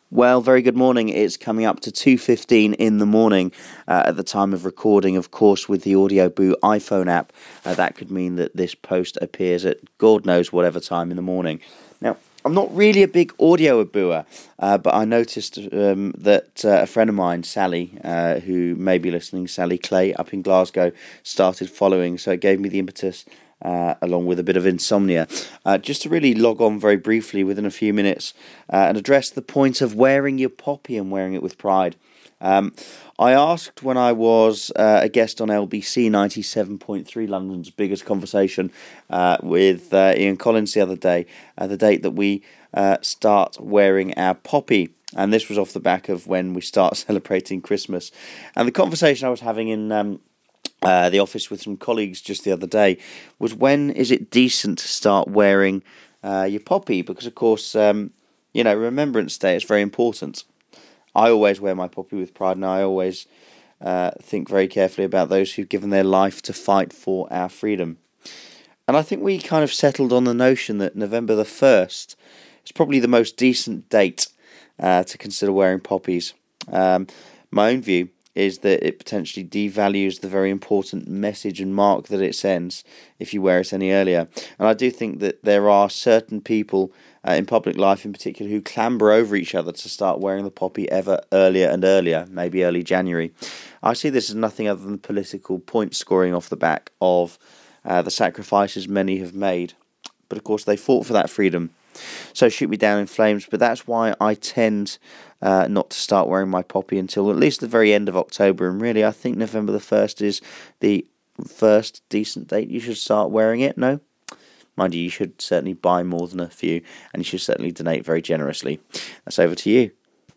Well, very good morning. It's coming up to 2:15 in the morning at the time of recording. Of course, with the Audio Boo iPhone app, that could mean that this post appears at God knows whatever time in the morning. Now, I'm not really a big audio booer, but I noticed that a friend of mine, Sally, who may be listening, Sally Clay up in Glasgow, started following, so it gave me the impetus along with a bit of insomnia, just to really log on very briefly within a few minutes and address the point of wearing your poppy and wearing it with pride. I asked when I was a guest on LBC 97.3, London's biggest conversation, with Ian Collins the other day, the date that we start wearing our poppy. And this was off the back of when we start celebrating Christmas. And the conversation I was having in the office with some colleagues just the other day was, when is it decent to start wearing your poppy? Because, of course, Remembrance Day is very important. I always wear my poppy with pride, and I always think very carefully about those who've given their life to fight for our freedom. And I think we kind of settled on the notion that November the 1st is probably the most decent date to consider wearing poppies. My own view is that it potentially devalues the very important message and mark that it sends if you wear it any earlier. And I do think that there are certain people in public life in particular who clamber over each other to start wearing the poppy ever earlier and earlier, maybe early January. I see this as nothing other than political point scoring off the back of the sacrifices many have made. But of course they fought for that freedom. So shoot me down in flames, but that's why I tend not to start wearing my poppy until at least the very end of October. And really, I think November the 1st is the first decent date you should start wearing it. No? Mind you should certainly buy more than a few, and you should certainly donate very generously. That's over to you.